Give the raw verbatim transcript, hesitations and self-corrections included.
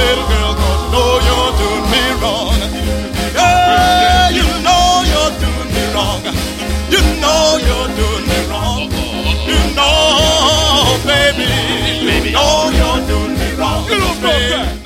little girl, 'cause you know you're doing me wrong. Yeah, you know you're doing me wrong. You know you're doing me wrong. You know, baby, you know you're doing me wrong. You don't know that.